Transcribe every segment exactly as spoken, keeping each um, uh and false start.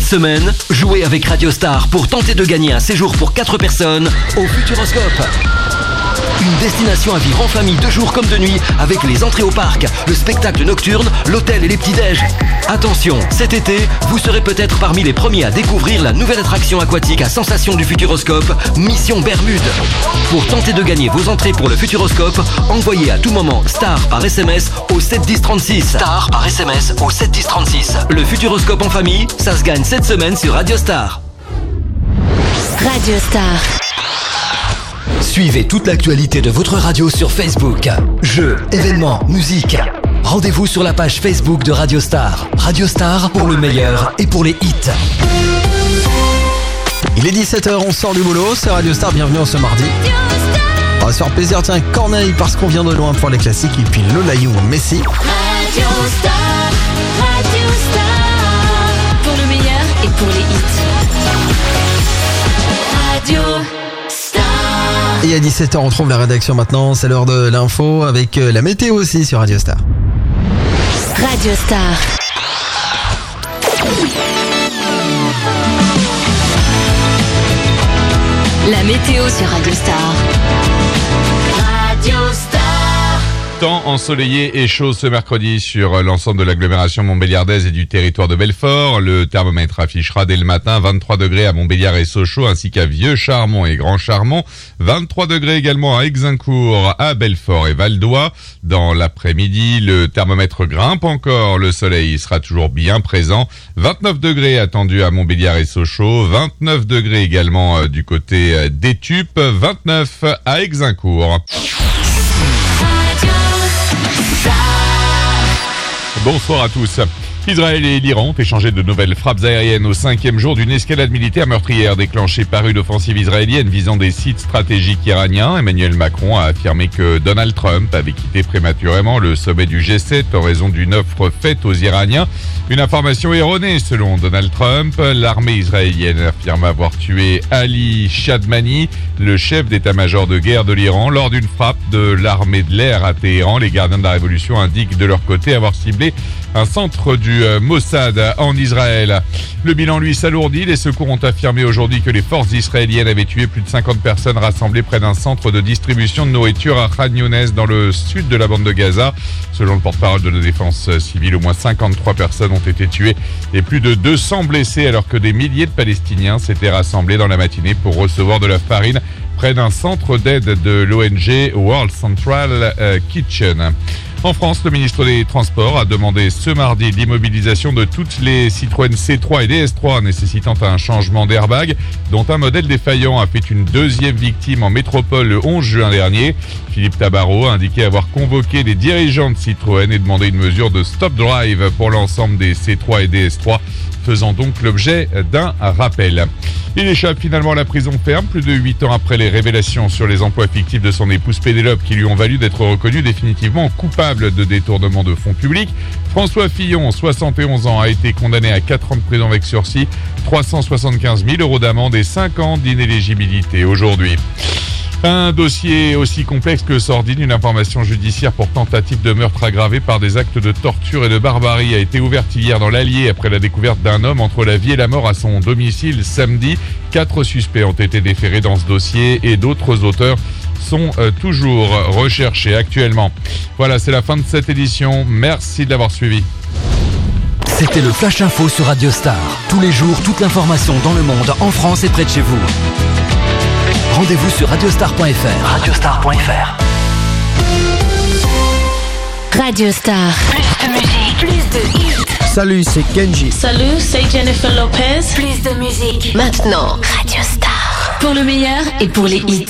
semaine, jouez avec Radio Star pour tenter de gagner un séjour pour quatre personnes au Futuroscope. Une destination à vivre en famille de jour comme de nuit avec les entrées au parc, le spectacle nocturne, l'hôtel et les petits-déj. Attention, cet été, vous serez peut-être parmi les premiers à découvrir la nouvelle attraction aquatique à sensation du Futuroscope, Mission Bermude. Pour tenter de gagner vos entrées pour le Futuroscope, envoyez à tout moment Star par S M S au sept dix trente-six. Star par S M S au sept dix trente-six. Le Futuroscope en famille, ça se gagne cette semaine sur Radio Star. Radio Star. Suivez toute l'actualité de votre radio sur Facebook. Jeux, événements, musique. Rendez-vous sur la page Facebook de Radio Star. Radio Star pour le meilleur et pour les hits. Il est dix-sept heures, on sort du boulot, c'est Radio Star, bienvenue en ce mardi. On va se faire plaisir, tiens, Corneille parce qu'on vient de loin pour les classiques et puis Lola You, Messi. Radio Star, Radio Star, pour le meilleur et pour les hits. Radio Star. Et à dix-sept heures, on trouve la rédaction maintenant, c'est l'heure de l'info avec la météo aussi sur Radio Star. Radio Star. La météo sur Radio Star. Radio Star. Temps ensoleillé et chaud ce mercredi sur l'ensemble de l'agglomération montbéliardaise et du territoire de Belfort. Le thermomètre affichera dès le matin vingt-trois degrés à Montbéliard et Sochaux ainsi qu'à Vieux-Charmont et Grand-Charmont. vingt-trois degrés également à Exincourt, à Belfort et Val-d'Oie. Dans l'après-midi, le thermomètre grimpe encore. Le soleil sera toujours bien présent. vingt-neuf degrés attendus à Montbéliard et Sochaux. vingt-neuf degrés également euh, du côté d'Étupes. vingt-neuf à Exincourt. Bonsoir à tous. Israël et l'Iran ont échangé de nouvelles frappes aériennes au cinquième jour d'une escalade militaire meurtrière déclenchée par une offensive israélienne visant des sites stratégiques iraniens. Emmanuel Macron a affirmé que Donald Trump avait quitté prématurément le sommet du G sept en raison d'une offre faite aux Iraniens. Une information erronée selon Donald Trump. L'armée israélienne affirme avoir tué Ali Shadmani, le chef d'état-major de guerre de l'Iran, lors d'une frappe de l'armée de l'air à Téhéran. Les gardiens de la révolution indiquent de leur côté avoir ciblé un centre du Mossad en Israël. Le bilan, lui, s'alourdit. Les secours ont affirmé aujourd'hui que les forces israéliennes avaient tué plus de cinquante personnes rassemblées près d'un centre de distribution de nourriture à Khan Younes dans le sud de la bande de Gaza. Selon le porte-parole de la défense civile, au moins cinquante-trois personnes ont été tuées et plus de deux cents blessés alors que des milliers de Palestiniens s'étaient rassemblés dans la matinée pour recevoir de la farine près d'un centre d'aide de l'O N G World Central Kitchen. En France, le ministre des Transports a demandé ce mardi l'immobilisation de toutes les Citroën C trois et D S trois nécessitant un changement d'airbag, dont un modèle défaillant a fait une deuxième victime en métropole le onze juin dernier. Philippe Tabarot a indiqué avoir convoqué les dirigeants de Citroën et demandé une mesure de stop drive pour l'ensemble des C trois et D S trois, faisant donc l'objet d'un rappel. Il échappe finalement à la prison ferme plus de huit ans après les révélations sur les emplois fictifs de son épouse Pénélope qui lui ont valu d'être reconnu définitivement coupable de détournement de fonds publics. François Fillon, soixante et onze ans, a été condamné à quatre ans de prison avec sursis, trois cent soixante-quinze mille euros d'amende et cinq ans d'inéligibilité aujourd'hui. Un dossier aussi complexe que sordide, une information judiciaire pour tentative de meurtre aggravé par des actes de torture et de barbarie a été ouverte hier dans l'Allier après la découverte d'un homme entre la vie et la mort à son domicile samedi. Quatre suspects ont été déférés dans ce dossier et d'autres auteurs sont euh, toujours recherchés actuellement. Voilà, c'est la fin de cette édition. Merci de l'avoir suivi. C'était le Flash Info sur Radio Star. Tous les jours, toute l'information dans le monde, en France et près de chez vous. Rendez-vous sur radiostar point f r. radiostar point f r. Radio Star. Plus de musique, plus de hits. Salut, c'est Kenji. Salut, c'est Jennifer Lopez. Plus de musique. Maintenant, Radio Star. Pour le meilleur et pour les hits.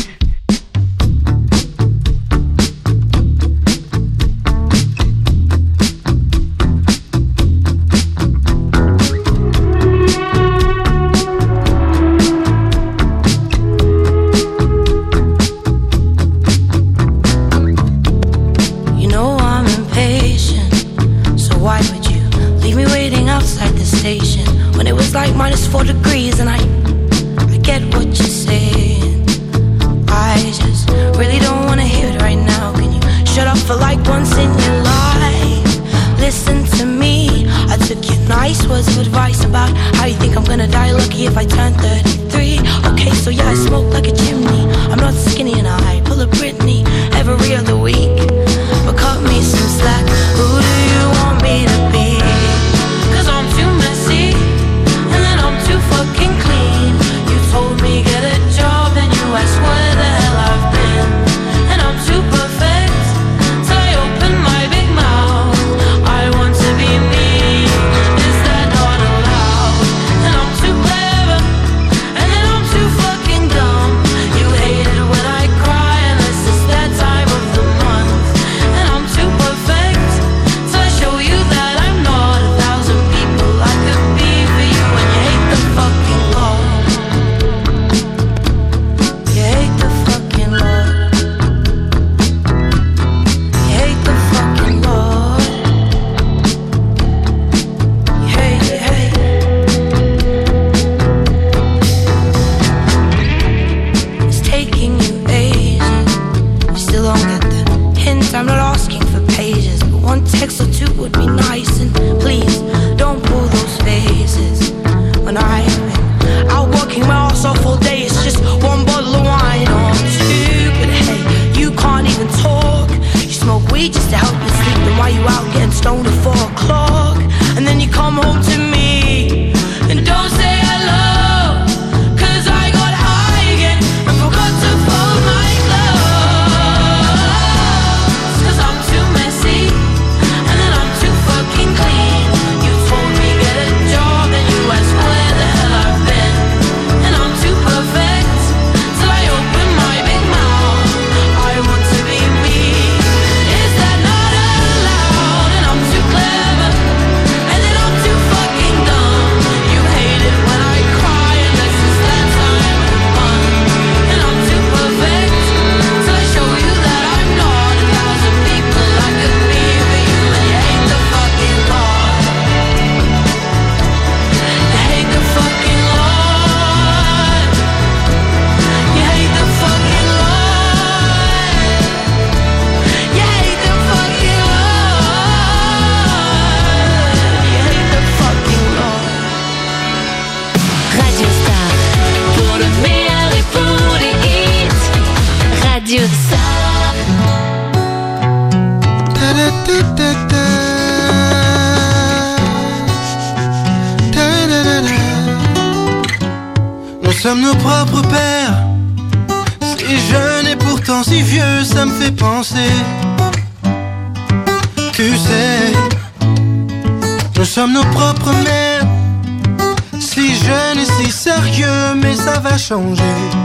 Four degrees and I, I get what you're saying. I just really don't wanna hear it right now. Can you shut up for like once in your life? Listen to me. I took you night nice words of advice about how you think I'm gonna die lucky if I turn thirty-three. Okay, so yeah, I smoke like a chimney. I'm not skinny and I pull a Britney every other week. But cut me some slack, who do you want me to be? Cause I'm too messy, and then I'm too fucking clean. You told me get a job, then you asked where the hell I've been. And I'm too perfect, so I open my big mouth. I want to be me, is that not allowed? And I'm too clever, and then I'm too fucking dumb. You hate it when I cry, unless it's that time of the month. And I'm too perfect, so I show you that I'm not a thousand people I could be for you. And you hate the fucking law. You hate the fucking law. You hate the fucking law. You hate, you hate. It's taking you ages. You still don't get the hint. I'm not asking for pages, but one text or two would be nice. And please don't pull those faces when I've been out working my ass off all day. It's just one bottle of wine or two. But hey, you can't even talk. You smoke weed just to help you sleep. Then why you out getting stoned at four o'clock? And then you come home to me and don't say hello. Cause I got high again and forgot to fold my clothes. Cause I'm too messy, and then I'm too fucking clean. You told me get a job, then you asked where the hell I've been. And I'm too perfect, so I open my big mouth. I want to be me, is that not allowed? And I'm too clever, and then I'm too fucking dumb. You hate it when I cry, unless it's that time of the month. And I'm too perfect, so I show you that I'm not a thousand people I could be for you. And you hate the fucking law. You hate the fucking law. You hate the fucking law. You hate the fucking law. You hate the fucking law. Radio Star, pour le meilleur et pour les hits. Radio Star. Nous sommes nos propres pères, si jeunes et pourtant si vieux, ça me fait penser. Tu sais, nous sommes nos propres mères, si jeunes et si sérieux, mais ça va changer.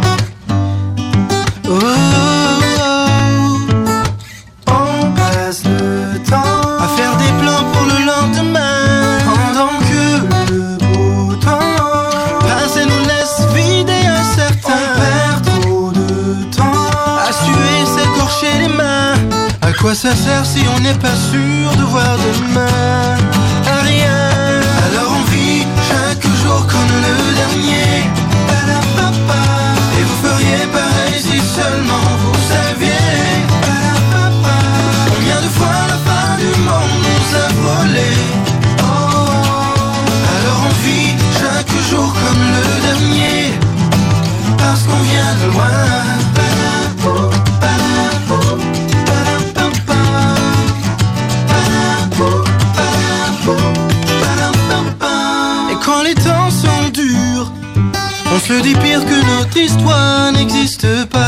Oh, oh, oh. On passe le temps à faire des plans pour le lendemain, pendant que le beau temps passe et nous laisse vider un certain. On perd trop de temps à suer, s'écorcher les mains. À quoi ça sert si on n'est pas sûr de voir demain? À rien. Alors on vit chaque jour comme le dernier. Ba-da-ba-ba. Et vous feriez pareil si seulement vous saviez. Ba-da-ba-ba. Combien de fois la fin du monde nous a volé? Oh, oh. Alors on vit chaque jour comme le dernier, parce qu'on vient de loin. Ba-da-bo, ba-da-bo, ba-da-ba-ba. Ba-da-bo, ba-da-bo, ba-da-ba-ba. Et quand les temps sont durs, on se dit pire que notre histoire n'existe pas.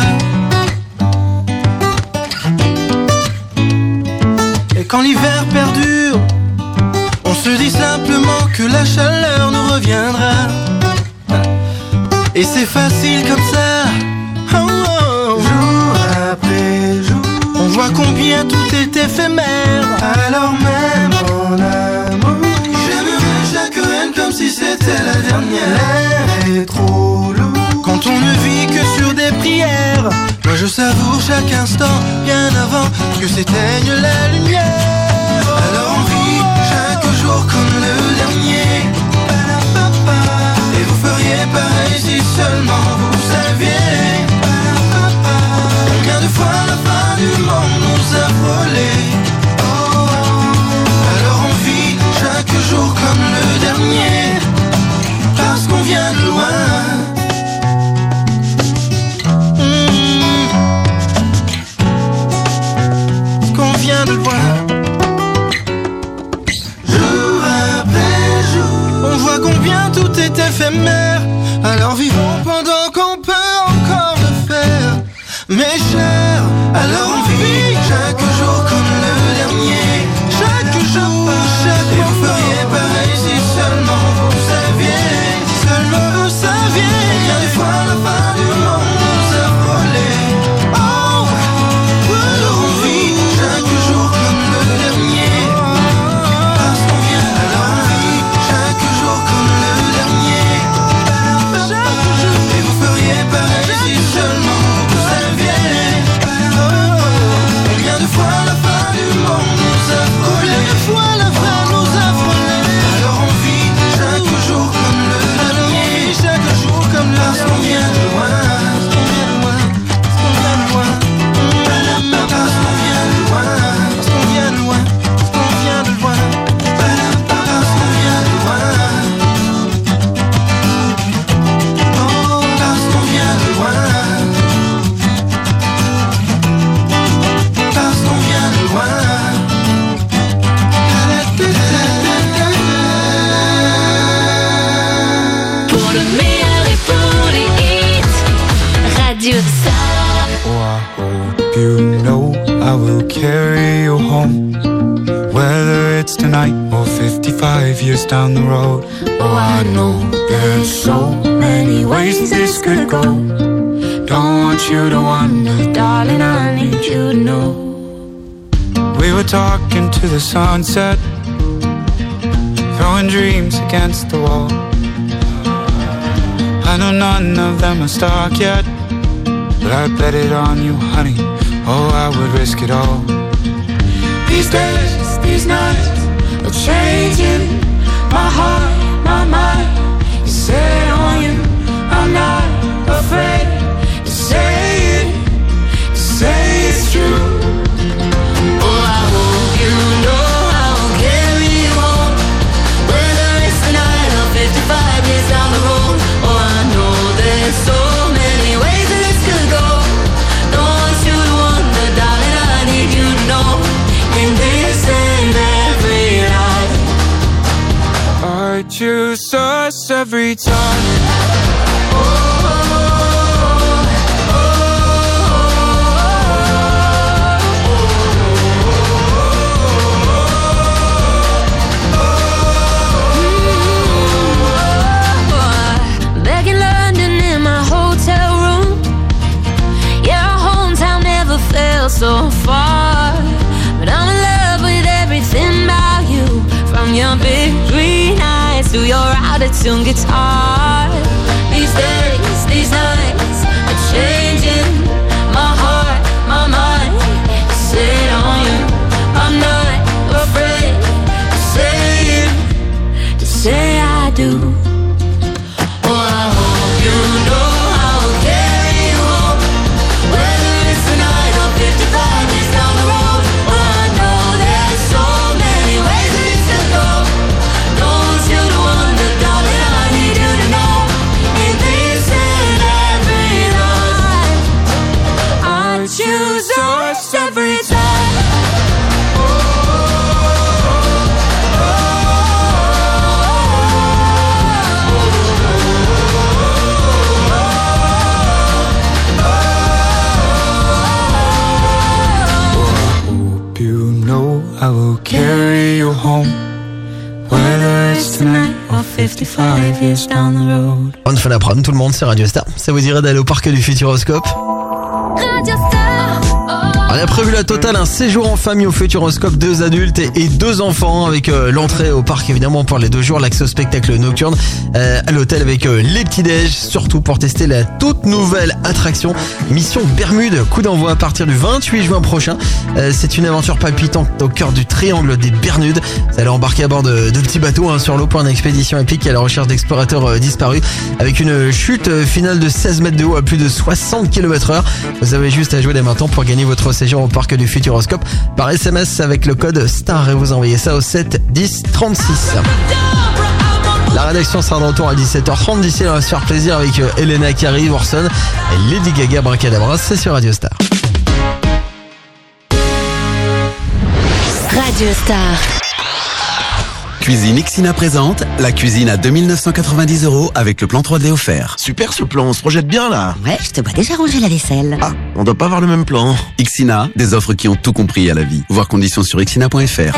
Et quand l'hiver perdure, on se dit simplement que la chaleur nous reviendra. Et c'est facile comme ça, oh, oh. Jour après jour, on voit combien tout est éphémère. Alors même en amour, j'aimerais chaque reine comme si c'était la dernière. L'air est trop lourd quand on ne vit que sur des prières. Moi je savoure chaque instant bien avant que s'éteigne la lumière. Alors on vit chaque jour comme le dernier. Ba-da-ba-ba. Et vous feriez pareil si seulement vous saviez. Ba-da-ba-ba. Combien de fois la fin du monde nous a frôlés? Oh, oh. Alors on vit chaque jour comme le le dernier, parce qu'on vient de loin. Mmh. Qu'on vient de loin. Jour après jour, on voit combien tout est éphémère. Alors vivons pendant qu'on peut encore le faire. Mes chers, alors on vit chaque jour comme le dernier. Chaque jour, chaque et vous feriez pareil si seulement vous saviez. Si seulement vous saviez. Bien des fois la fin du monde nous a frôlé. Oh, alors on vit chaque jour comme le dernier. Parce qu'on vient, alors on vit chaque jour comme le dernier. Chaque jour, et vous feriez pareil si seulement vous saviez. Combien de fois la fin du monde nous a frôlé. Combien de fois la fin nous a frôlé. Alors on vit chaque jour comme le dernier. Chaque jour comme le parce qu'on vient de loin. Parce qu'on vient de loin. Parce qu'on vient de loin. Parce qu'on vient de loin. Parce qu'on vient de loin. Parce qu'on vient de loin. Parce qu'on vient de loin. Oh, parce qu'on vient de loin. Parce qu'on vient de loin. Pour le meilleur et pour les hits, Radio Star. Oh, I hope you know I will carry you home, whether it's tonight or fifty-five years down the road. Oh, I know there's so many ways this could go. Don't want you to wonder, darling, I need you to know. We were talking to the sunset, throwing dreams against the wall. I know none of them are stuck yet, but I bet it on you, honey. Oh, I would risk it all. These days, these nights are changing my heart, my mind. You say on you, I'm not afraid to say it, to say it's true. Oh, I hope you know I'll carry you home, whether it's tonight or fifty-five years down the road. Oh, I know there's so many ways that this could go. Don't want you to wonder, darling, I need you to know. In this and every life, I choose us every time. Back in London in my hotel room, yeah, our hometown never felt so far. But I'm in love with everything about you, from your big green eyes to your out-of-tune guitar. These days, these nights are changing my heart, my mind. Sit on you, I'm not afraid to say it, to say I do. Oh, I hope you know I'll carry you home, whether it's tonight or fifty-five years down the road. Oh, I know there's so many ways that it could go. Don't want you to wonder, darling, I need you to know. In this and every life, I choose us every time. Hope you know I will carry you home, whether it's tonight or fifty-five years down the road. Bonne fin d'après-midi tout le monde, c'est Radio Star. Ça vous dirait d'aller au parc du Futuroscope? Radio Star. On a prévu la totale, un séjour en famille au Futuroscope, deux adultes et, et deux enfants, avec euh, l'entrée au parc évidemment pour les deux jours, l'accès au spectacle nocturne, euh, à l'hôtel avec euh, les petits déj, surtout pour tester la toute nouvelle attraction Mission Bermude. Coup d'envoi à partir du vingt-huit juin prochain. Euh, c'est une aventure palpitante au cœur du triangle des Bermudes. Vous allez embarquer à bord de, de petits bateaux hein, sur l'eau pour une expédition épique à la recherche d'explorateurs euh, disparus, avec une chute euh, finale de seize mètres de haut à plus de soixante kilomètres heure. Vous avez juste à jouer dès maintenant pour gagner votre séjour séjour au parc du Futuroscope par S M S avec le code STAR et vous envoyez ça au sept dix trente-six. La rédaction sera de retour à dix-sept heures trente. D'ici là, on va se faire plaisir avec Elena qui arrive, Orson et Lady Gaga, Bracadabra, c'est sur Radio Star. Radio Star. Cuisine Ixina présente la cuisine à deux mille neuf cent quatre-vingt-dix euros avec le plan trois D offert. Super ce plan, on se projette bien là. Ouais, je te vois déjà ranger la vaisselle. Ah, on doit pas avoir le même plan. Ixina, des offres qui ont tout compris à la vie. Voir conditions sur ixina point f r.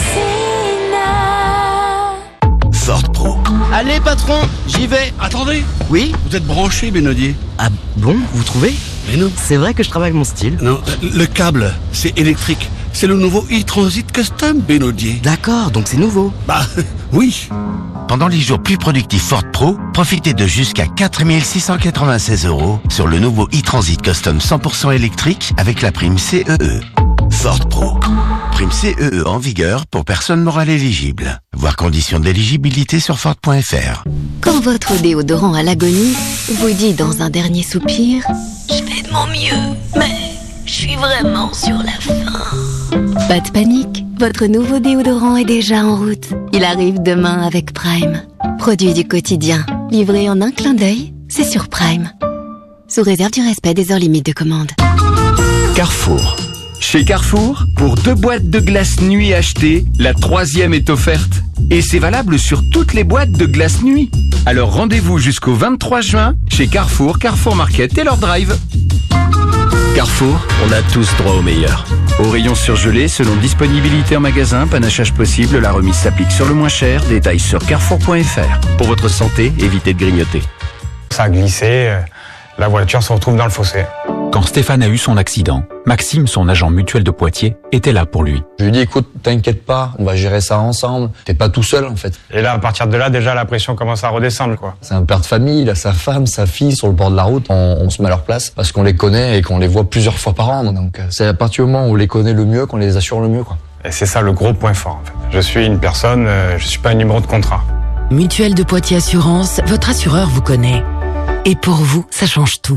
Ford Pro. Allez patron, j'y vais. Attendez. Oui? Vous êtes branché, Benodier? Ah bon, vous trouvez? Mais non. C'est vrai que je travaille mon style. Non, le câble, c'est électrique. C'est le nouveau e-Transit Custom, Benodier. D'accord, donc c'est nouveau. Bah, oui. Pendant les jours plus productifs Ford Pro, profitez de jusqu'à quatre mille six cent quatre-vingt-seize euros sur le nouveau e-Transit Custom cent pour cent électrique avec la prime C E E. Ford Pro. Prime C E E en vigueur pour personnes morales éligibles. Voir conditions d'éligibilité sur Ford point f r. Quand votre déodorant à l'agonie vous dit dans un dernier soupir « Je fais de mon mieux, mais je suis vraiment sur la fin ». Pas de panique, votre nouveau déodorant est déjà en route. Il arrive demain avec Prime. Produit du quotidien, livré en un clin d'œil, c'est sur Prime. Sous réserve du respect des heures limites de commande. Carrefour. Chez Carrefour, pour deux boîtes de glace nuit achetées, la troisième est offerte. Et c'est valable sur toutes les boîtes de glace nuit. Alors rendez-vous jusqu'au vingt-trois juin chez Carrefour, Carrefour Market et leur drive. Carrefour, on a tous droit au meilleur. Au rayon surgelé, selon disponibilité en magasin, panachage possible, la remise s'applique sur le moins cher. Détails sur carrefour point f r. Pour votre santé, évitez de grignoter. Ça a glissé, la voiture se retrouve dans le fossé. Quand Stéphane a eu son accident, Maxime, son agent mutuel de Poitiers, était là pour lui. Je lui ai dit, écoute, t'inquiète pas, on va gérer ça ensemble. T'es pas tout seul, en fait. Et là, à partir de là, déjà, la pression commence à redescendre, quoi. C'est un père de famille, il a sa femme, sa fille sur le bord de la route. On, on se met à leur place parce qu'on les connaît et qu'on les voit plusieurs fois par an. Donc, c'est à partir du moment où on les connaît le mieux qu'on les assure le mieux, quoi. Et c'est ça le gros point fort, en fait. Je suis une personne, euh, je suis pas un numéro de contrat. Mutuelle de Poitiers Assurance, votre assureur vous connaît. Et pour vous, ça change tout.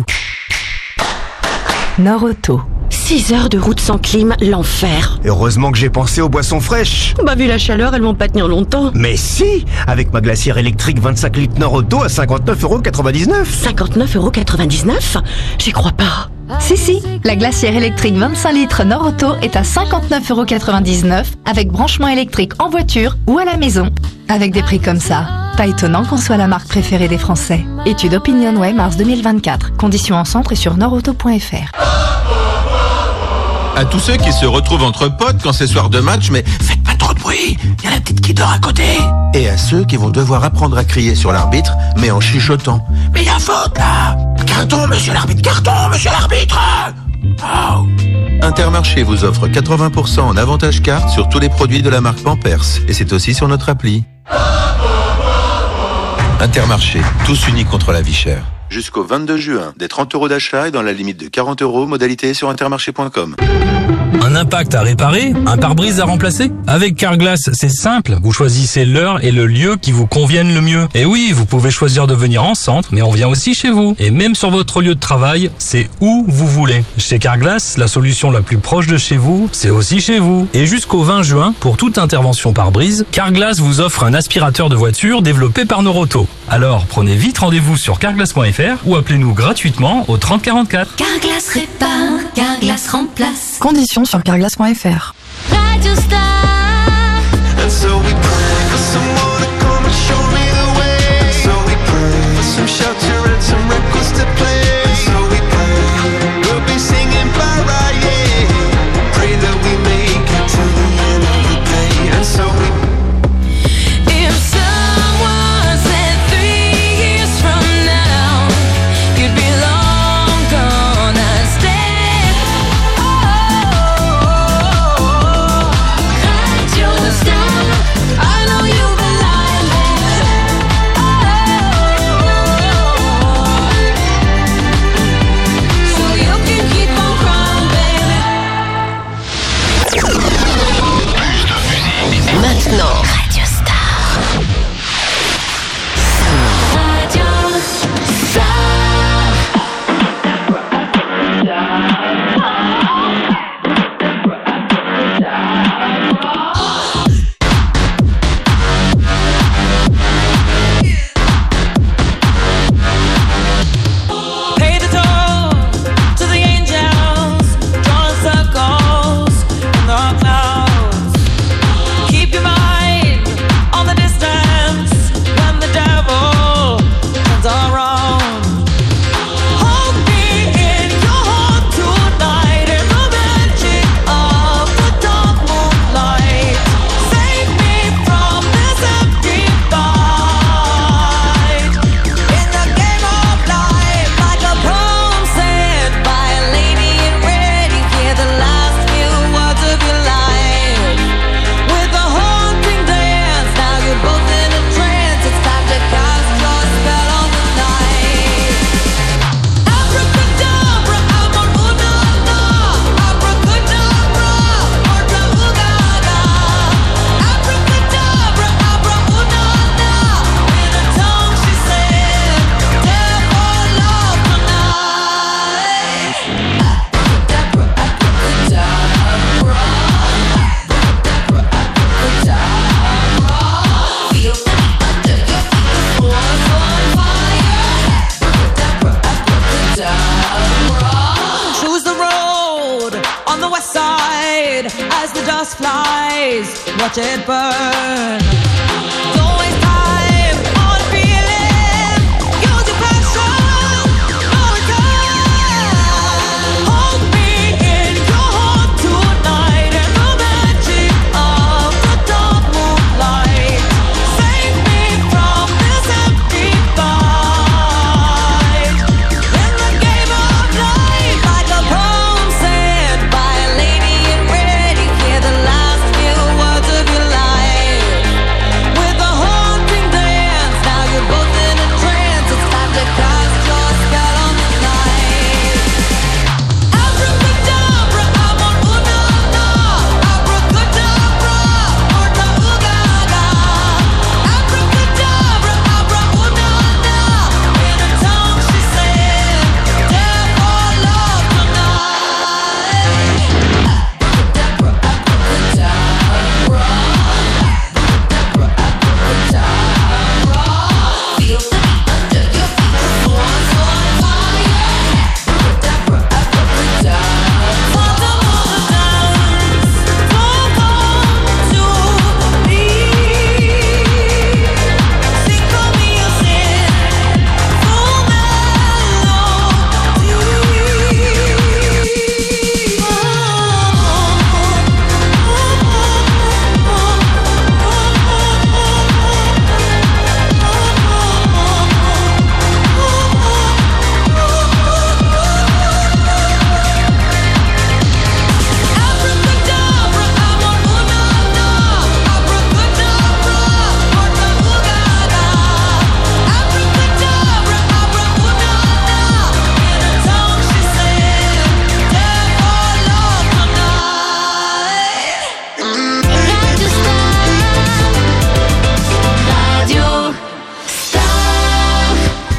Nord-Auto. six heures de route sans clim, l'enfer. Heureusement que j'ai pensé aux boissons fraîches. Bah vu la chaleur, elles vont pas tenir longtemps. Mais si, avec ma glacière électrique vingt-cinq litres Nord-Auto à cinquante-neuf euros quatre-vingt-dix-neuf. cinquante-neuf euros quatre-vingt-dix-neuf? J'y crois pas. Si, si, la glacière électrique vingt-cinq litres Nord-Auto est à cinquante-neuf euros quatre-vingt-dix-neuf avec branchement électrique en voiture ou à la maison. Avec des prix comme ça, pas étonnant qu'on soit la marque préférée des Français. Étude OpinionWay mars deux mille vingt-quatre. Conditions en centre et sur nordauto point f r. À tous ceux qui se retrouvent entre potes quand c'est soir de match, mais faites pas trop de bruit, il y a la petite qui dort à côté. Et à ceux qui vont devoir apprendre à crier sur l'arbitre, mais en chuchotant. Mais il y a faute là! Carton, monsieur l'arbitre, carton, monsieur l'arbitre! Oh. Intermarché vous offre quatre-vingts pour cent en avantage carte sur tous les produits de la marque Pampers. Et c'est aussi sur notre appli. Intermarché, tous unis contre la vie chère. Jusqu'au vingt-deux juin, des trente euros d'achat et dans la limite de quarante euros, modalité sur intermarché point com. Un impact à réparer, un pare-brise à remplacer? Avec Carglass, c'est simple. Vous choisissez l'heure et le lieu qui vous conviennent le mieux. Et oui, vous pouvez choisir de venir en centre, mais on vient aussi chez vous. Et même sur votre lieu de travail, c'est où vous voulez. Chez Carglass, la solution la plus proche de chez vous, c'est aussi chez vous. Et jusqu'au vingt juin, pour toute intervention pare-brise, Carglass vous offre un aspirateur de voiture développé par Noroto. Alors, prenez vite rendez-vous sur carglass point f r ou appelez-nous gratuitement au trente quarante-quatre. Carglass répare, Carglass remplace. Conditions sur carglass point f r. Radio Star. And so we pray for someone to come and show me the way. And so we pray for some shelter and some records to play. And so we pray we'll be singing Mariah. Pray that we make it to the end of the day. And so we If someone said three years from now you'd be long gone, I'd stay. Oh, flies, watch it burn. Don't waste time on feeling, use your passion, no return. Hold me in your heart tonight in the magic of the dark moonlight. Save me from this empty fight. In the game of life, like a poem said by a lady in red, you hear the last few words of your life. With a haunting dance, now you're both in a trance. It's time to cast your spell on the night. Abracadabra, I'm on una-na. Abracadabra, orta ugaga. Abracadabra, abra una-na. In her tongue she said, death or love tonight. Abracadabra, abracadabra. Abracadabra, feel the beat under your feet. The floor's on fire. Abracadabra, abracadabra. Fall down on the dance. Don't come to me. Sing for me your sin. Full melody. Abracadabra, I'm on una-na. Abracadabra, orta ugaga. Abracadabra, abra una-na. In her tongue she said, death or love tonight. Radio Star.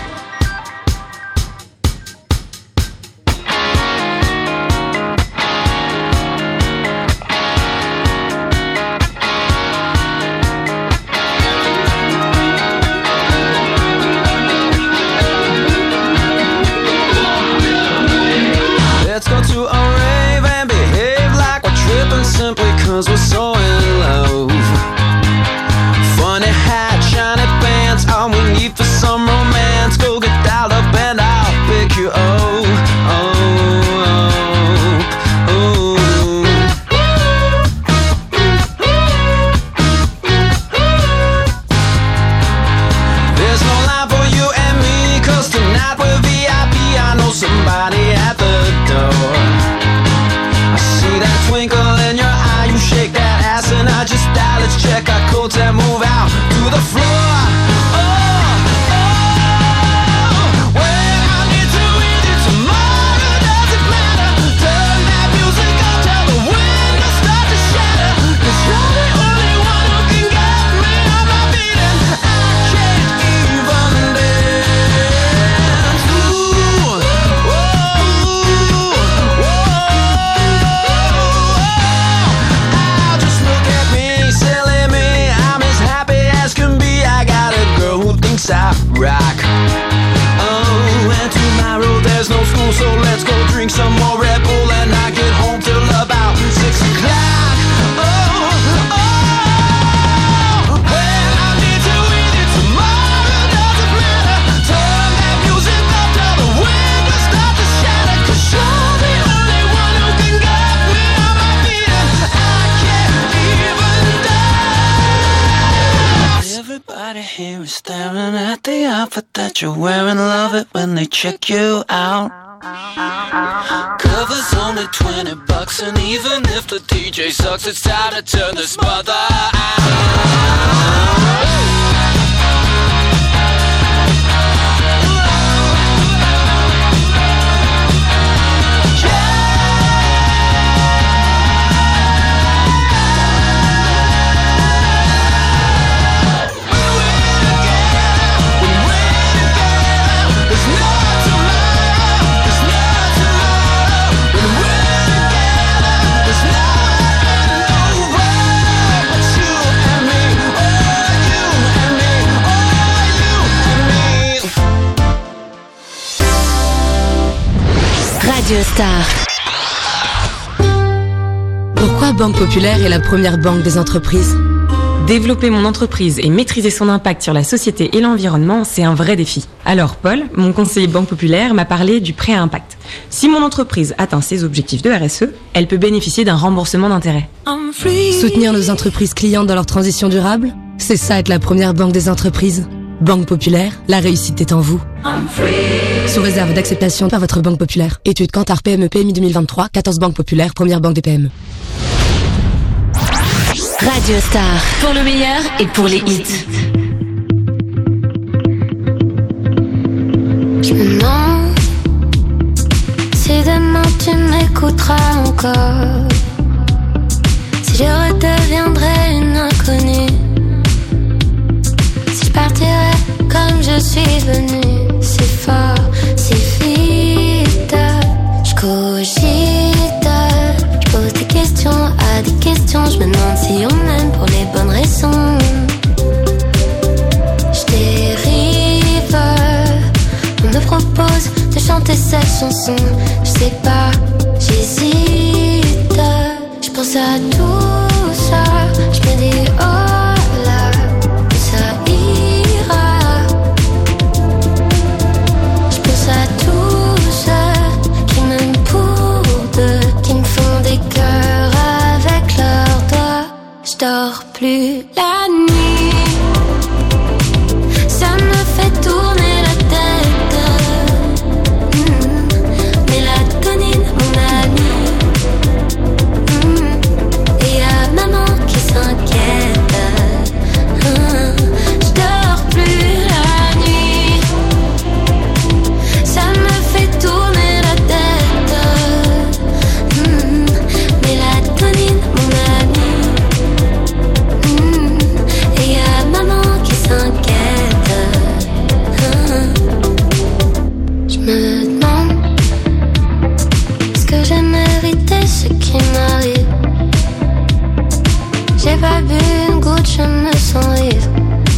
Let's go to a rave and behave like we're tripping simply cause we're so in love. Funny hat, shiny pants, all we need for some romance. Go get dialed up and I'll pick you up. Oh, oh, oh. There's no line for you and me, cause tonight we're V I P. I know somebody at the door. I see that twinkle in your eye, you shake that ass and I just die. Let's check our coats and move out to the floor. Oh, oh, when I need to with you tomorrow, doesn't matter. Turn that music up, tell the wind to start to shatter. Cause you're the only one who can get me on my feet and I can't even dance. Ooh, whoa, whoa. Just look at me, silly me. I'm as happy as can be. I got a girl who thinks I rock. Oh, and tomorrow there's no school, so let's go drink some more Red Bull and not get home till about six o'clock. Oh, oh, when I need to with you tomorrow, doesn't matter. Turn that music up, tell the wind to start to shatter. Cause you're the only one who can get me on my feet and I can't even dance. Everybody here is staring at the outfit that you're wearing. Love it when they check you out. Cover's only twenty bucks, and even if the D J sucks, it's time to turn this mother out. Radio Star. Pourquoi Banque Populaire est la première banque des entreprises ? Développer mon entreprise et maîtriser son impact sur la société et l'environnement, c'est un vrai défi. Alors Paul, mon conseiller Banque Populaire, m'a parlé du prêt à impact. Si mon entreprise atteint ses objectifs de R S E, elle peut bénéficier d'un remboursement d'intérêt. Soutenir nos entreprises clientes dans leur transition durable ? C'est ça être la première banque des entreprises. Banque Populaire, la réussite est en vous. Sous réserve d'acceptation par votre Banque Populaire. Étude Kantar P M E P M I deux mille vingt-trois, quatorze Banque Populaire, première banque des P M E. Radio Star, pour le meilleur et pour les hits. Je me demande si demain tu m'écouteras encore, si je redeviendrai une inconnue, si je partirai comme je suis venue, si fort, si vite. Je cogite, je pose des questions à des questions, je me demande si on m'aime pour les bonnes raisons. Je dérive, on me propose de chanter cette chanson, je sais pas, j'hésite, je pense à tout ça, je me dis oh là, ça ira, je pense à tous ceux qui m'aiment pour deux, qui me font des cœurs avec leurs doigts, je dors plus la nuit, ça me fait tourner la tête, mmh. Mélatonine, mon ami, mmh. Et y'a maman qui s'inquiète, mmh. Je dors plus la nuit, ça me fait tourner la tête, mmh. Mélatonine, mon ami, mmh. Et y'a maman qui s'inquiète, mmh. Je me demande, est-ce que j'ai mérité ce qui m'arrive? J'ai pas bu une goutte, je me sens ivre,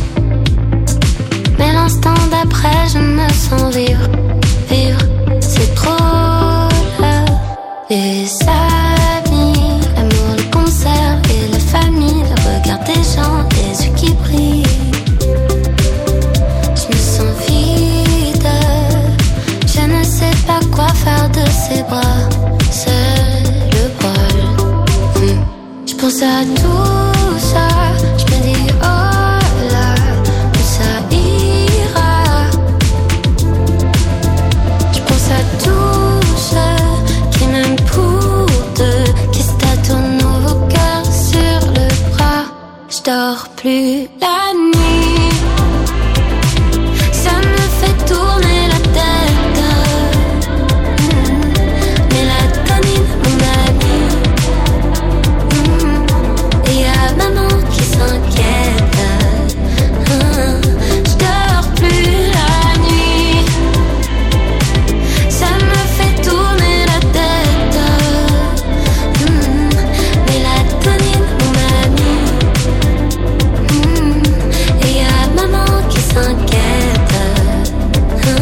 mais l'instant d'après je me sens vivre. Vivre, c'est trop là. Les amis, l'amour, les concerts et la famille, le regard des gens, les yeux qui brillent. Je me sens vide, je ne sais pas quoi faire de ces bras. C'est le bol. Hmm. Je pense à tout ça, je me dis oh là, ça ira. Je pense à tous ceux qui m'aiment pour deux, qui se tatouent nos cœurs sur le bras. Je dors plus la nuit, ça me fait tourner la tête, mmh. Mélatonine, mon ami, mmh. Et y'a maman qui s'inquiète, mmh. Je dors plus la nuit, ça me fait tourner la tête, mmh. Mélatonine, mon ami, mmh. Et y'a maman qui s'inquiète, mmh.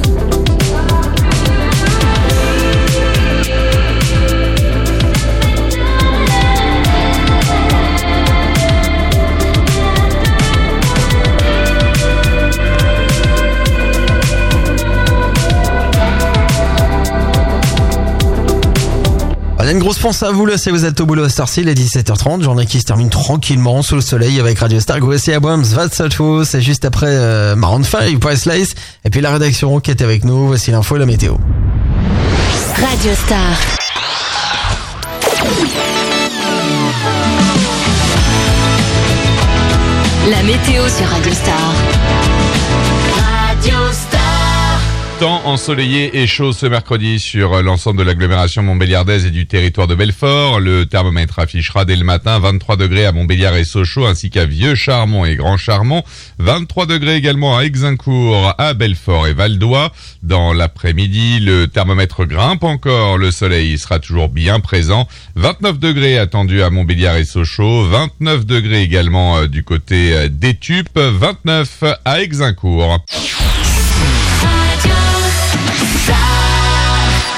On a une grosse pensée à vous là si vous êtes au boulot à Star-C, il est dix-sept heures trente, journée qui se termine tranquillement sous le soleil avec Radio Star, Voici Abrams, That's So True, c'est juste après euh, Maroon five, Priceless, et puis la rédaction qui est avec nous, voici l'info et la météo. Radio Star. La météo sur Radio Star. Radio Star. Temps ensoleillé et chaud ce mercredi sur l'ensemble de l'agglomération montbéliardaise et du territoire de Belfort. Le thermomètre affichera dès le matin vingt-trois degrés à Montbéliard et Sochaux ainsi qu'à Vieux-Charmont et Grand-Charmont. vingt-trois degrés également à Exincourt, à Belfort et Val-d'Oie. Dans l'après-midi, le thermomètre grimpe encore. Le soleil sera toujours bien présent. vingt-neuf degrés attendus à Montbéliard et Sochaux. vingt-neuf degrés également du côté d'Étup. vingt-neuf à Exincourt.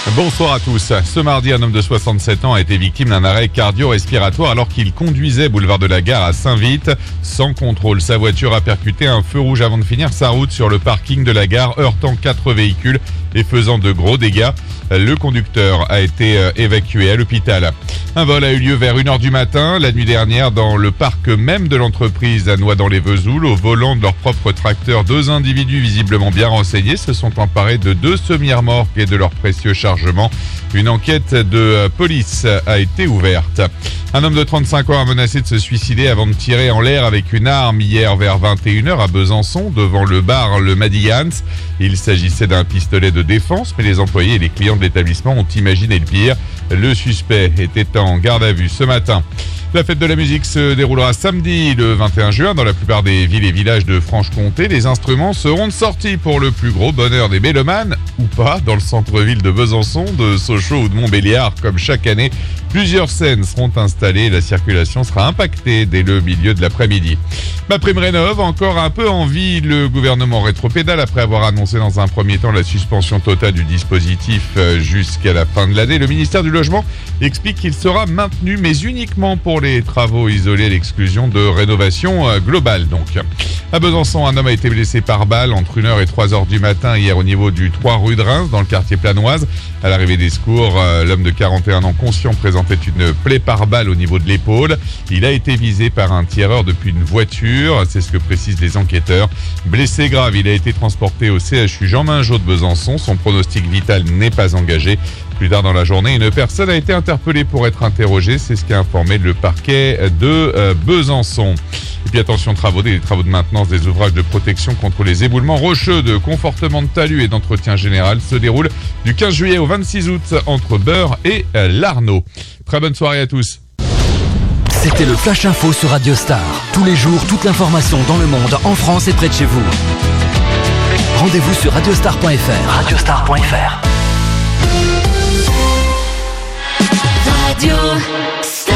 Bonsoir à tous. Ce mardi, un homme de soixante-sept ans a été victime d'un arrêt cardio-respiratoire alors qu'il conduisait boulevard de la Gare à Saint-Vite. Sans contrôle, sa voiture a percuté un feu rouge avant de finir sa route sur le parking de la gare, heurtant quatre véhicules et faisant de gros dégâts. Le conducteur a été évacué à l'hôpital. Un vol a eu lieu vers une heure du matin la nuit dernière dans le parc même de l'entreprise à Noix-dans-les-Vesouls. Au volant de leur propre tracteur, deux individus visiblement bien renseignés se sont emparés de deux semi-remorques et de leurs précieux chargements. Une enquête de police a été ouverte. Un homme de trente-cinq ans a menacé de se suicider avant de tirer en l'air avec une arme hier vers vingt et une heures à Besançon devant le bar Le Madigans. Il s'agissait d'un pistolet de défense, mais les employés et les clients de l'établissement ont imaginé le pire. Le suspect était en garde à vue ce matin. La fête de la musique se déroulera samedi le vingt et un juin dans la plupart des villes et villages de Franche-Comté. Les instruments seront de sortie pour le plus gros bonheur des mélomanes, ou pas, dans le centre-ville de Besançon, de Sochaux ou de Montbéliard. Comme chaque année, plusieurs scènes seront installées et la circulation sera impactée dès le milieu de l'après-midi. Ma prime rénov, encore un peu en vie, le gouvernement rétropédale après avoir annoncé dans un premier temps la suspension totale du dispositif jusqu'à la fin de l'année. Le ministère du Logement explique qu'il sera maintenu, mais uniquement pour les travaux isolés à l'exclusion de rénovation globale. Donc, à Besançon, un homme a été blessé par balle entre une heure et trois heures du matin hier au niveau du trois rue de Reims, dans le quartier Planoise. À l'arrivée des secours, l'homme de quarante et un ans conscient présentait une plaie par balle au niveau de l'épaule. Il a été visé par un tireur depuis une voiture, c'est ce que précisent les enquêteurs. Blessé grave, il a été transporté au C H U Jean Mingeot de Besançon. Son pronostic vital n'est pas engagé. Plus tard dans la journée, une personne a été interpellée pour être interrogée. C'est ce qu'a informé le parquet de euh, Besançon. Et puis attention, travaux, des travaux de maintenance des ouvrages de protection contre les éboulements rocheux, de confortement de talus et d'entretien général se déroulent du quinze juillet au vingt-six août entre Beurre et euh, Larnaud. Très bonne soirée à tous. C'était le Flash Info sur Radio Star. Tous les jours, toute l'information dans le monde, en France et près de chez vous. Rendez-vous sur radiostar point f r. radiostar point f r. Radio Star.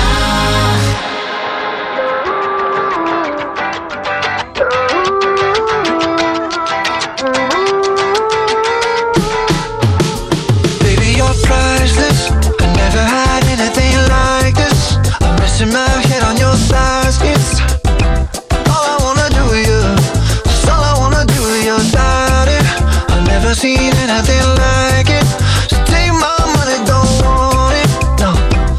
Baby, you're priceless. I never had anything like this. I'm resting my head on your thighs. It's all I wanna do with you. It's all I wanna do with your body. I've never seen anything like it. So take my money, don't want it. No.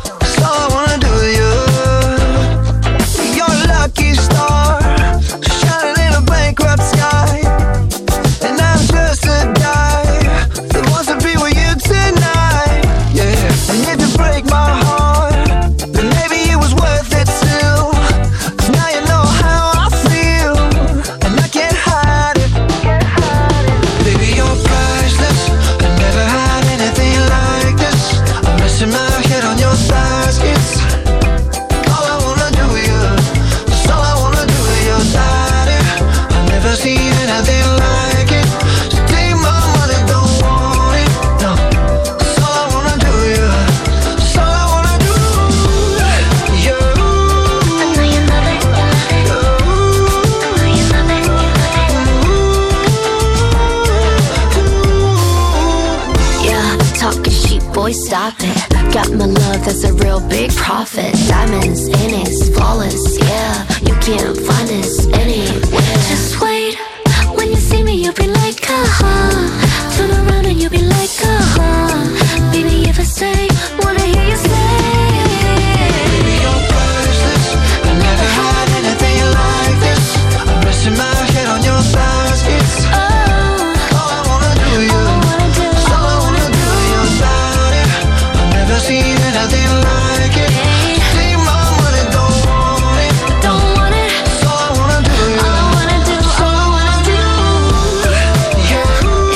boy, stop it. Got my love, that's a real big profit. Diamonds in it, flawless, yeah. You can't find us anywhere. Just wait, when you see me, you'll be like, uh-huh. Turn around and you'll be like, uh-huh. Baby, if I stay, wanna hear you say. Baby, you're priceless. I never had anything like this. I'm resting my head on your thighs. It's all I wanna do, you. It's all I wanna do, your body. I've never seen anything like it. Take my money, don't want it. Don't want it. It's all I wanna do, you. All I wanna do, all I wanna do. Yeah,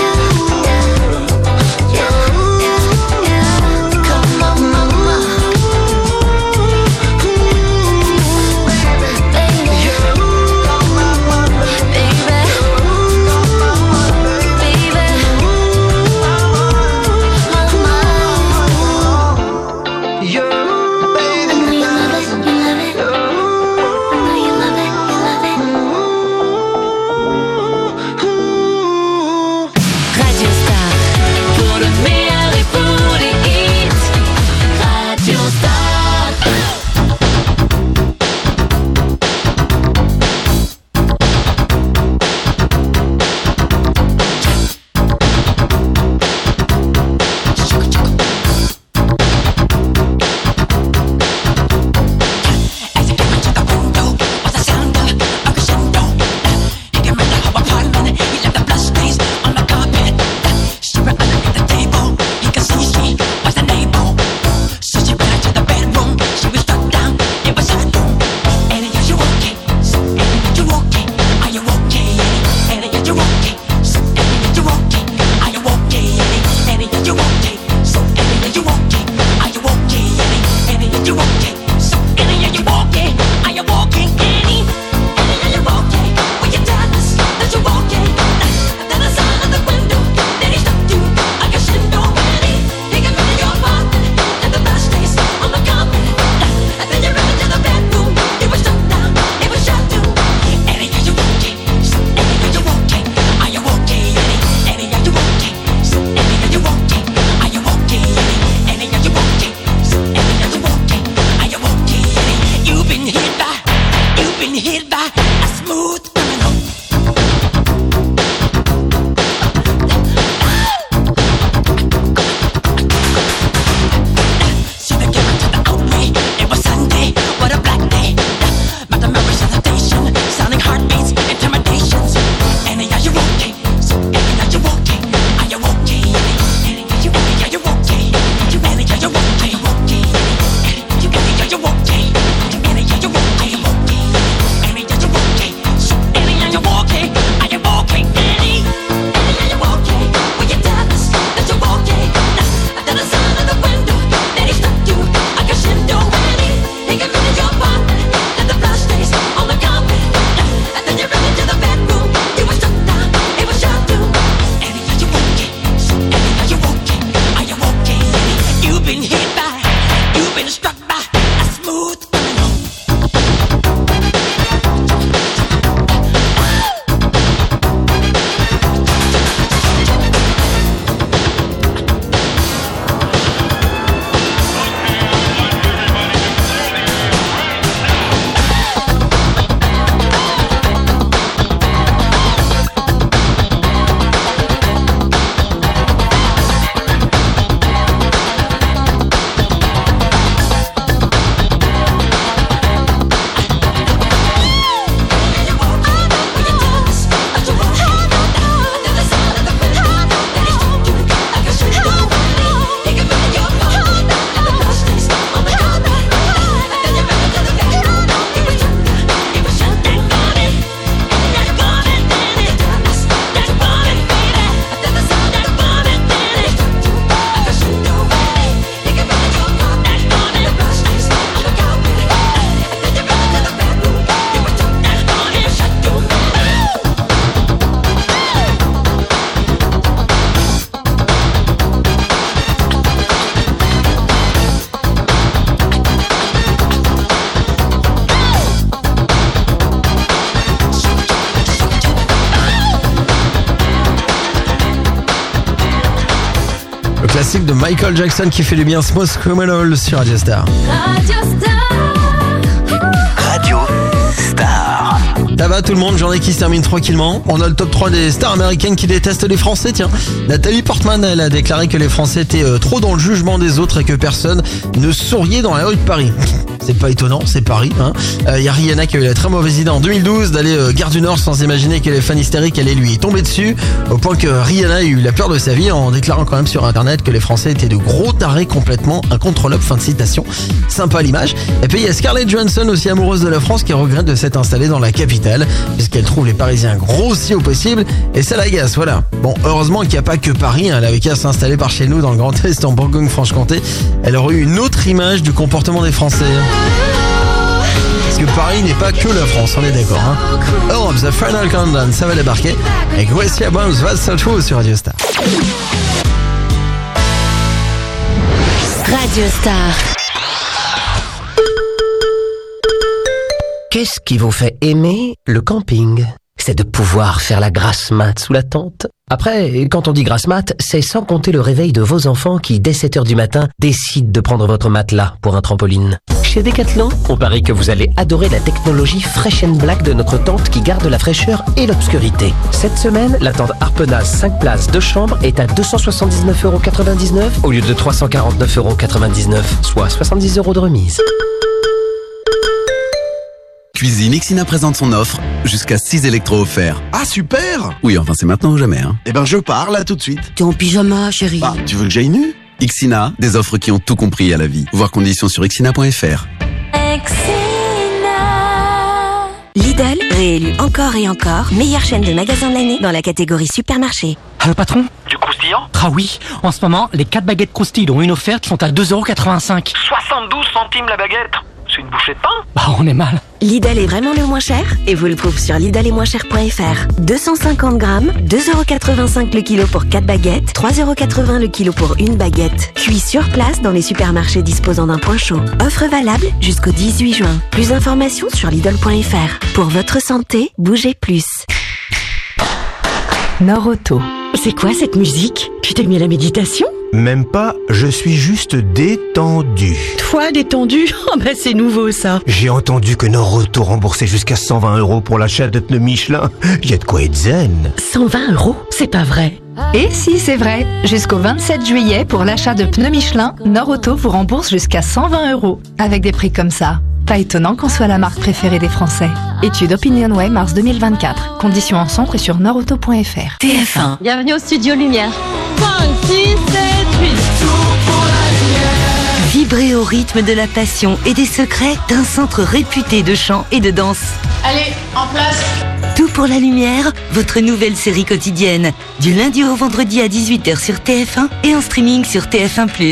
yeah, yeah, yeah. Come on, mama. Baby, baby, baby. Le classique de Michael Jackson qui fait du bien, Smooth Criminal sur Radio Star. Radio Star. Radio Star. Ça va tout le monde, journée qui se termine tranquillement. On a le top trois des stars américaines qui détestent les Français, tiens. Nathalie Portman, elle a déclaré que les Français étaient euh, trop dans le jugement des autres et que personne ne souriait dans la rue de Paris. C'est pas étonnant, c'est Paris. Il hein. euh, y a Rihanna qui a eu la très mauvaise idée en deux mille douze d'aller euh, Gare du Nord sans imaginer que les fans hystériques allaient lui tomber dessus, au point que Rihanna a eu la peur de sa vie en déclarant quand même sur internet que les Français étaient de gros tarés complètement incontrôlables. Fin de citation. Sympa l'image. Et puis il y a Scarlett Johansson, aussi amoureuse de la France, qui regrette de s'être installée dans la capitale puisqu'elle trouve les Parisiens grossiers au possible et ça l'agace. Voilà. Bon, heureusement qu'il n'y a pas que Paris. Hein. Elle avait qu'à s'installer par chez nous dans le Grand Est en Bourgogne-Franche-Comté. Elle aurait eu une autre image du comportement des Français. Parce que Paris n'est pas que la France, on est d'accord. Hein. Europe, The Final Countdown, ça va débarquer. Et Gracie Abrams, That's So True sur Radio Star. Radio Star. Qu'est-ce qui vous fait aimer le camping ? C'est de pouvoir faire la grasse mat sous la tente. Après, quand on dit grasse mat, c'est sans compter le réveil de vos enfants qui, dès sept heures du matin, décident de prendre votre matelas pour un trampoline. Chez Decathlon, on parie que vous allez adorer la technologie Fresh and Black de notre tente qui garde la fraîcheur et l'obscurité. Cette semaine, la tente Harpenaz cinq places deux chambres est à deux cent soixante-dix-neuf euros quatre-vingt-dix-neuf au lieu de trois cent quarante-neuf euros quatre-vingt-dix-neuf, soit soixante-dix euros de remise. Cuisine Ixina présente son offre, jusqu'à six électros offerts. Ah super! Oui, enfin c'est maintenant ou jamais. Hein. Eh ben je pars là tout de suite. T'es en pyjama, chérie. Ah, tu veux que j'aille nu? Ixina, des offres qui ont tout compris à la vie. Voir conditions sur ixina point f r. Lidl, réélu encore et encore, meilleure chaîne de magasins de l'année dans la catégorie supermarché. Allô patron? Du croustillant? Ah oui, en ce moment, les quatre baguettes croustilles dont une offerte sont à deux euros quatre-vingt-cinq. soixante-douze centimes la baguette. C'est une bouchée de pain? Bah on est mal. Lidl est vraiment le moins cher et vous le trouvez sur lidl et moins cher point f r. deux cent cinquante grammes, deux euros quatre-vingt-cinq le kilo pour quatre baguettes, trois euros quatre-vingts le kilo pour une baguette. Cuit sur place dans les supermarchés disposant d'un point chaud. Offre valable jusqu'au dix-huit juin. Plus d'informations sur lidl point f r. Pour votre santé, bougez plus. Nord-Auto. C'est quoi cette musique? Tu t'es mis à la méditation? Même pas, je suis juste détendu. Toi, détendu? Oh bah c'est nouveau ça. J'ai entendu que Nord-Auto remboursait jusqu'à cent vingt euros pour l'achat de pneus Michelin. Il y a de quoi être zen. cent vingt euros? C'est pas vrai. Et si, c'est vrai. Jusqu'au vingt-sept juillet, pour l'achat de pneus Michelin, Nord-Auto vous rembourse jusqu'à cent vingt euros. Avec des prix comme ça. Pas étonnant qu'on soit la marque préférée des Français. Étude Opinionway mars deux mille vingt-quatre. Conditions en centre et sur nordauto point f r. T F un. Bienvenue au Studio Lumière. cinq, six, sept, huit. Vibrez au rythme de la passion et des secrets d'un centre réputé de chant et de danse. Allez, en place. Tout pour la lumière, votre nouvelle série quotidienne. Du lundi au vendredi à dix-huit heures sur T F un et en streaming sur T F un plus.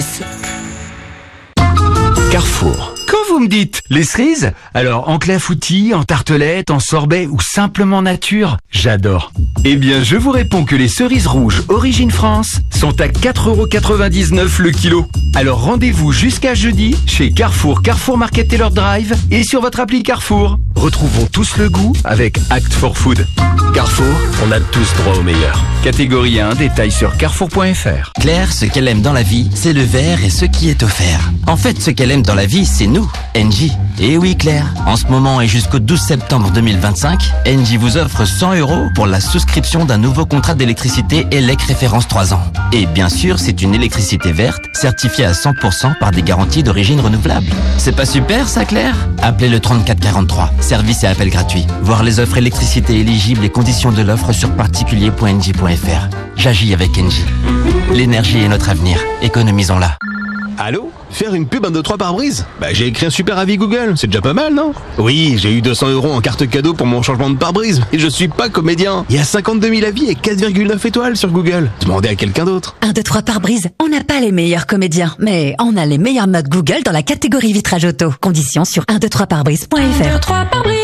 Carrefour. Quand vous me dites les cerises, alors en clafoutis, en tartelette, en sorbet ou simplement nature, j'adore. Eh bien, je vous réponds que les cerises rouges Origine France sont à quatre euros quatre-vingt-dix-neuf le kilo. Alors rendez-vous jusqu'à jeudi chez Carrefour, Carrefour Market Taylor Drive et sur votre appli Carrefour. Retrouvons tous le goût avec Act for Food. Carrefour, on a tous droit au meilleur. Catégorie un, détails sur carrefour point f r. Claire, ce qu'elle aime dans la vie, c'est le verre et ce qui est offert. En fait, ce qu'elle aime dans la vie, c'est nous, Engie. Et oui Claire, en ce moment et jusqu'au douze septembre deux mille vingt-cinq, Engie vous offre cent euros pour la souscription d'un nouveau contrat d'électricité E L E C référence trois ans. Et bien sûr, c'est une électricité verte, certifiée à cent pour cent par des garanties d'origine renouvelable. C'est pas super ça Claire? Appelez le trente-quatre quarante-trois, service et appel gratuit. Voir les offres électricité éligibles et conditions de l'offre sur particulier point engie point f r. J'agis avec Engie. L'énergie est notre avenir, économisons-la. Allô? Faire une pub un deux trois pare-brise? Bah j'ai écrit un super avis Google, c'est déjà pas mal, non? Oui, j'ai eu deux cents euros en carte cadeau pour mon changement de pare-brise. Et je suis pas comédien. Il y a cinquante-deux mille avis et quatre virgule neuf étoiles sur Google. Demandez à quelqu'un d'autre. un, deux, trois pare-brise. On n'a pas les meilleurs comédiens, mais on a les meilleures notes Google dans la catégorie vitrage auto. Conditions sur un, deux, trois pare-brise point f r. un, deux, trois pare-brise.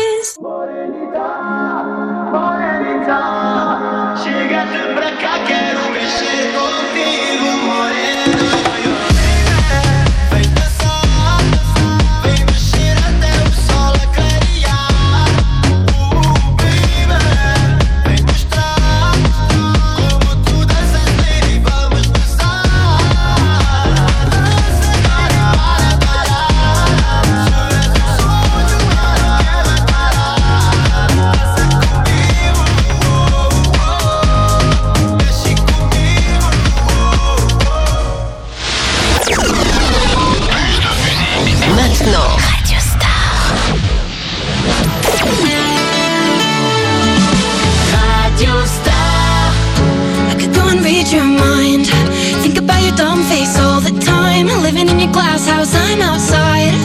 this house, I'm outside.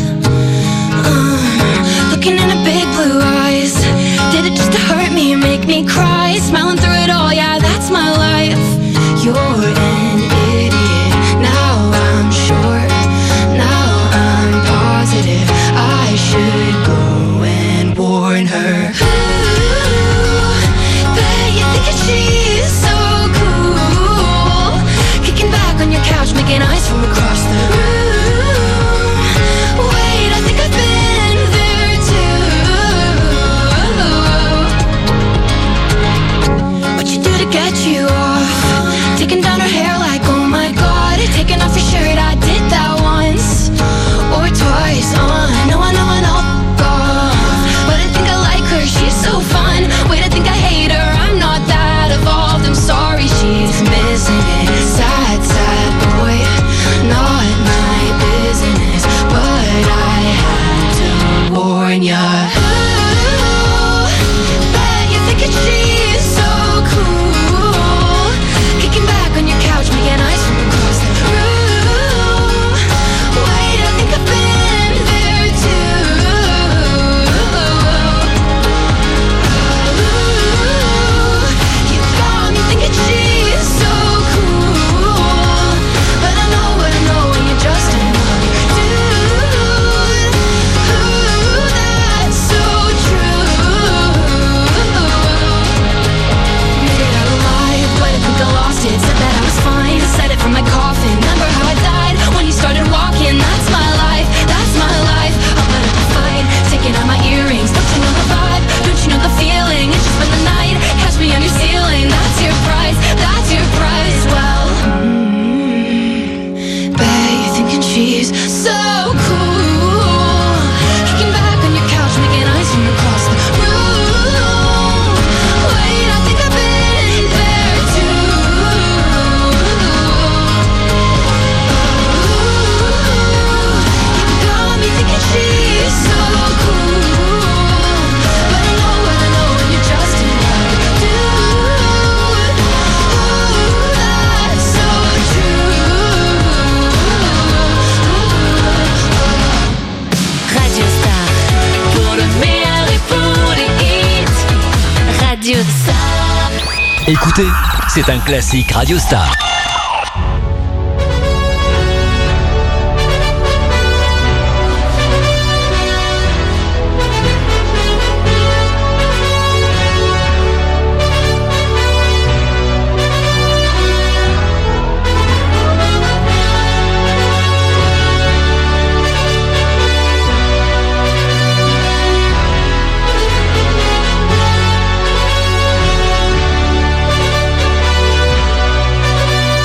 Uh, looking in her big blue eyes. Did it just to hurt me and make me cry? Smiling through it all, yeah, that's my life. You're an idiot, now I'm sure. Now I'm positive I should go and warn her. Ooh, bet you think she's so cool. Kicking back on your couch, making eyes from across the room. Wait, I think I've been there too. What you do to get you off? Taking down her hair like, oh my god. Taking off your shirt, I did that once or twice. Oh, I know, I know, I know. But I think I like her, she's so fun. Wait, I think I hate her, I'm not that evolved. I'm sorry, she's missing it. Sad, sad boy, not my business. But I had to warn ya. Ooh, bet you're thinking she's so cool. Kicking back on your couch, making eyes from across the room. Wait, I think I've been there too. You got me thinking she's so cool. But I know what I know when you're just another dude. Ooh, that's so true. Made it out alive, but I think I lost it. Said that I was fine, said it from my coffin. Remember how I died when you started walking? That's my life, that's my life. I'll put up a fight, taking out my earrings. Don't you know the vibe? Don't you know the feeling? It's just been the night. Catch me on your ceiling. That's your price, that's your price. Well, mm, bet you're thinking she's so cool. Kicking back on your couch, making eyes from across the room. Wait, I think I've been there too. You got me thinking she's so cool. But I know what I know when you're just another dude. Ooh, that's so true. Radio Star, pour le meilleur et pour les hits. Radio Star. Écoutez, c'est un classique Radio Star. Ooh,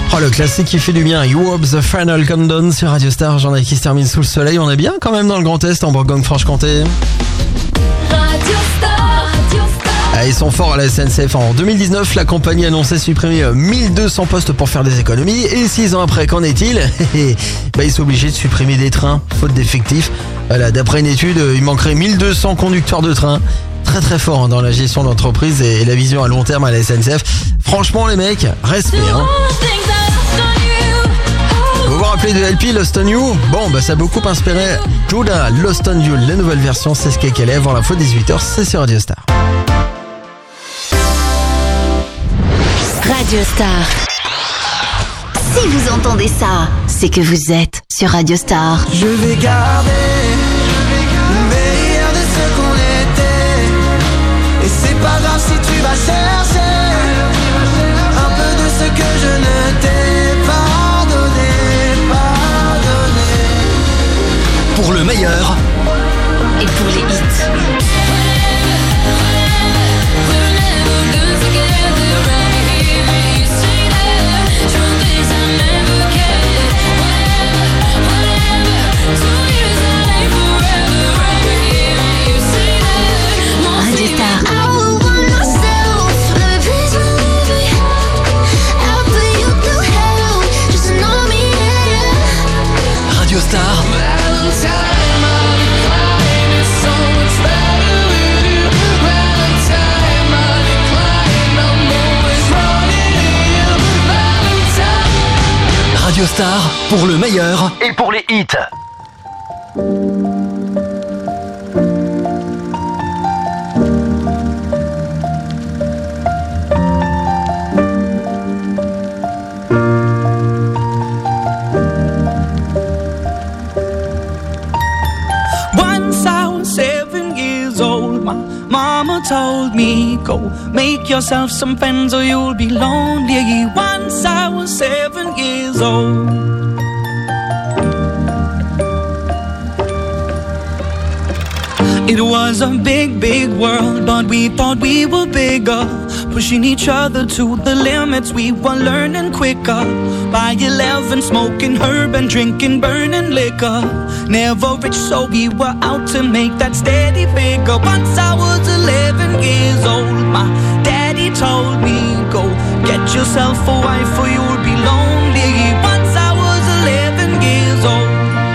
Oh, le classique qui fait du bien, You Hope the Final Countdown sur Radio Star, journée qui se termine sous le soleil. On est bien quand même dans le Grand Est, en Bourgogne-Franche-Comté. Radio Star, Radio Star. Ah, ils sont forts à la S N C F. En deux mille dix-neuf, la compagnie annonçait supprimer mille deux cents postes pour faire des économies. Et six ans après, qu'en est-il? Bah, ils sont obligés de supprimer des trains, faute d'effectifs. Voilà, d'après une étude, il manquerait mille deux cents conducteurs de train. Très très fort hein, dans la gestion de l'entreprise et la vision à long terme à la S N C F. Franchement les mecs, respect hein. Vous vous rappelez de L P Lost on You? Bon bah ça a beaucoup inspiré Judah Lost on You, la nouvelle version, c'est ce qu'elle est. Avant l'info dix-huit heures, c'est sur Radio Star. Radio Star. Si vous entendez ça, c'est que vous êtes sur Radio Star. Je vais garder le meilleur de ce qu'on était. Et c'est pas grave si tu vas chercher un peu de ce que je ne t'ai pas donné, pas donné. Pour le meilleur et pour les hits. Radio Star. Radio Star pour le meilleur et pour les hits. Mama told me, go make yourself some friends or you'll be lonely. Once I was seven years old. It was a big, big world, but we thought we were bigger. Pushing each other to the limits, we were learning quicker. By eleven, smoking herb and drinking burning liquor. Never rich, so we were out to make that steady figure. Once I was eleven years old, my daddy told me, go get yourself a wife or you'll be lonely. Once I was eleven years old.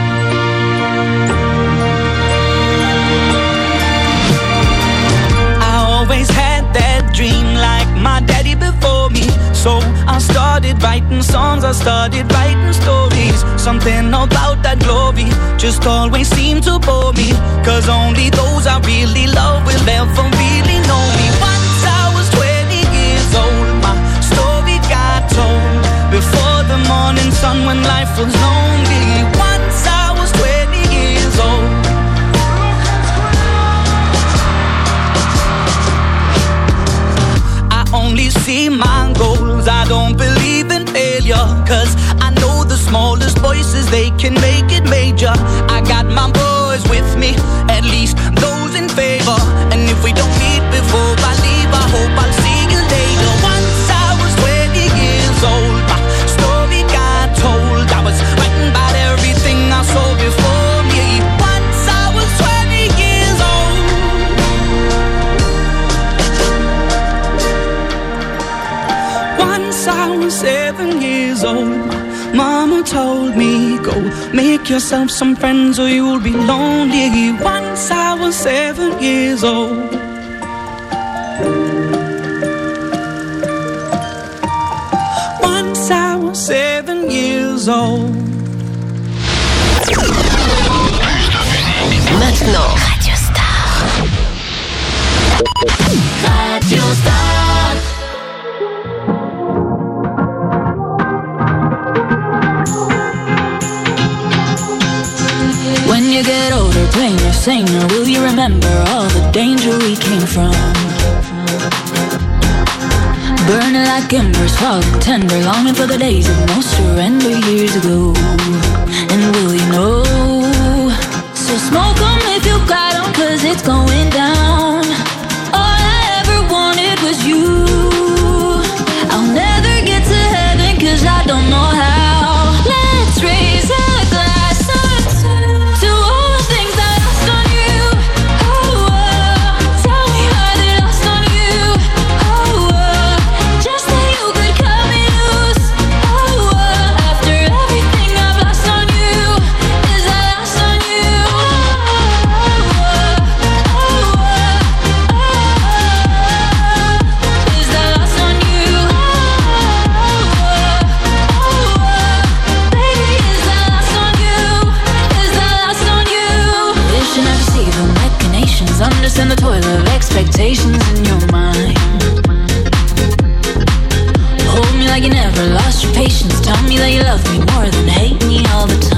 Always had that dream like my daddy before me. So I started writing songs, I started writing stories. Something about that glory just always seemed to bore me. Cause only those I really love will ever really know me. Once I was twenty years old, my story got told. Before the morning sun when life was lonely. Once I was twenty years old. Only see my goals, I don't believe in failure. Cause I know the smallest voices, they can make it major. I got my boys with me, at least those in favor. And if we don't meet before I leave, I hope I'll see you later. Once I was twenty years old, my story got told. I was writing about everything I saw before me. Once I was twenty years old. Once I was seven years old, Mama told me, go make yourself some friends or you'll be lonely. Once I was seven years old. Once I was seven years old. Maintenant, Radio Star. Radio Star. When you get older, playing your singer, will you remember all the danger we came from? Burning like embers, falling tender, longing for the days of no surrender years ago. And will you know? So smoke 'em if you got 'em, cause it's going down. All I ever wanted was you. I'll never get to heaven cause I don't know Never lost your patience. Tell me that you love me more than hate me all the time.